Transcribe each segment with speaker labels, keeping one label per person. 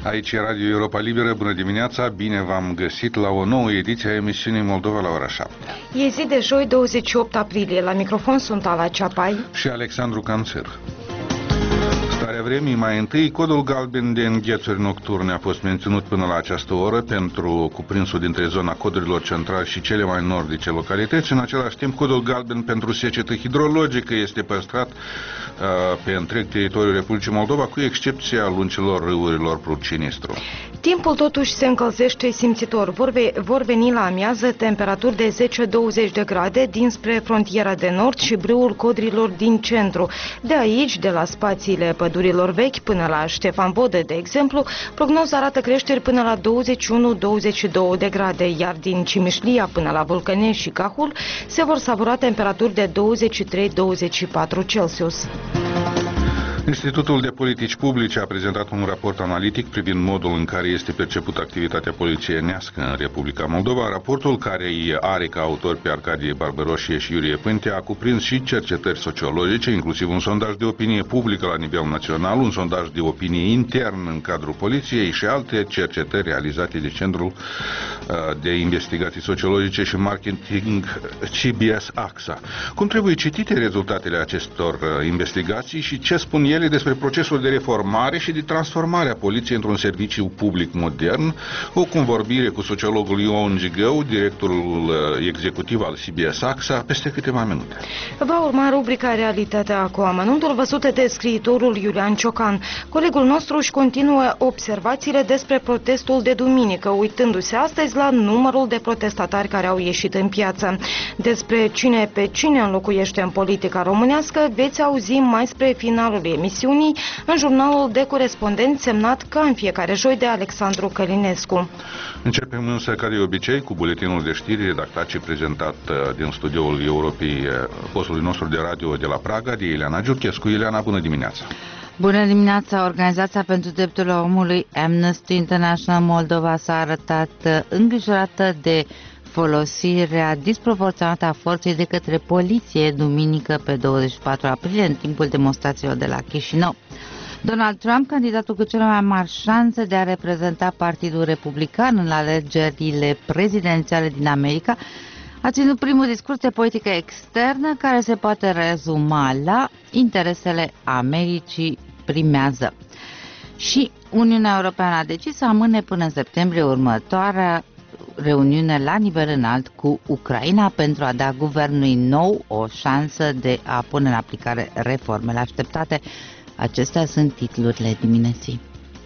Speaker 1: Aici e Radio Europa Liberă, bună dimineața, bine v-am găsit la o nouă ediție a emisiunii Moldova la ora 7.
Speaker 2: E zi de joi, 28 aprilie. La microfon sunt Ala Ceapai
Speaker 1: și Alexandru Canțer. Starea vremii, mai întâi, codul galben de înghețuri nocturne a fost menținut până la această oră pentru cuprinsul dintre zona codurilor centrale și cele mai nordice localități. În același timp, codul galben pentru secetă hidrologică este păstrat pe întreg teritoriul Republicii Moldova, cu excepția lungilor râurilor Prut-Sinistru.
Speaker 2: Timpul totuși se încălzește simțitor. Vor veni la amiază temperaturi de 10-20 de grade dinspre frontiera de nord și brâul codrilor din centru. De aici, de la spațiile pădurilor vechi până la Ștefan Vodă, de exemplu, prognoza arată creșteri până la 21-22 de grade, iar din Cimișlia până la Vulcănești și Cahul se vor savura temperaturi de 23-24 Celsius.
Speaker 1: Institutul de Politici Publice a prezentat un raport analitic privind modul în care este percepută activitatea polițienească în Republica Moldova. Raportul, care are ca autori pe Arcadie Barbăroșie și Iurie Pântea, a cuprins și cercetări sociologice, inclusiv un sondaj de opinie publică la nivel național, un sondaj de opinie intern în cadrul poliției și alte cercetări realizate de Centrul de Investigații Sociologice și Marketing CBS AXA. Cum trebuie citite rezultatele acestor investigații și ce spun ele despre procesul de reformare și de transformare a poliției într-un serviciu public modern? O convorbire cu sociologul Ion Gigău, directorul executiv al CBS AXA, peste câteva minute.
Speaker 2: Va urma rubrica Realitatea cu amănuntul, văzută de scriitorul Iulian Ciocan. Colegul nostru își continuă observațiile despre protestul de duminică, uitându-se astăzi la numărul de protestatari care au ieșit în piață. Despre cine pe cine înlocuiește în politica românească veți auzi mai spre finalul emisiunii în jurnalul de corespondent semnat ca în fiecare joi de Alexandru Călinescu.
Speaker 1: Începem însă, ca de obicei, cu buletinul de știri redactat și prezentat din studioul Europei, postului nostru de radio de la Praga, de Ileana Giurchescu. Ileana, bună dimineața!
Speaker 3: Bună dimineața! Organizația pentru Drepturile Omului Amnesty International Moldova s-a arătat îngrijorată de folosirea disproporționată a forței de către poliție duminică pe 24 aprilie în timpul demonstrațiilor de la Chișinău. Donald Trump, candidatul cu cele mai mari șanse de a reprezenta Partidul Republican în alegerile prezidențiale din America, a ținut primul discurs de politică externă care se poate rezuma la interesele Americii primează. Și Uniunea Europeană a decis să amâne până în septembrie următoarea reuniune la nivel înalt cu Ucraina pentru a da guvernului nou o șansă de a pune în aplicare reformele așteptate. Acestea sunt titlurile dimineții.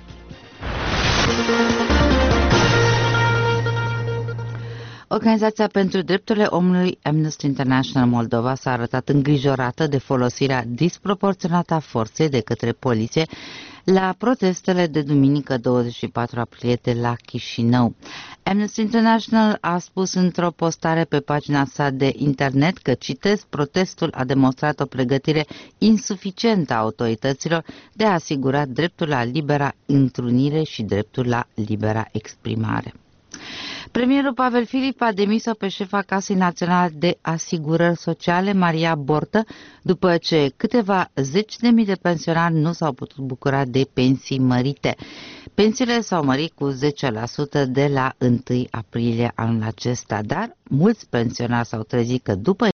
Speaker 3: Organizația pentru Drepturile Omului Amnesty International Moldova s-a arătat îngrijorată de folosirea disproporționată a forței de către poliție la protestele de duminică 24 aprilie de la Chișinău. Amnesty International a spus într-o postare pe pagina sa de internet că, citesc, protestul a demonstrat o pregătire insuficientă a autorităților de a asigura dreptul la libera întrunire și dreptul la libera exprimare. Premierul Pavel Filip a demis-o pe șefa Casei Naționale de Asigurări Sociale, Maria Bortă, după ce câteva zeci de mii de pensionari nu s-au putut bucura de pensii mărite. Pensiile s-au mărit cu 10% de la 1 aprilie anul acesta, dar mulți pensionari s-au trezit că după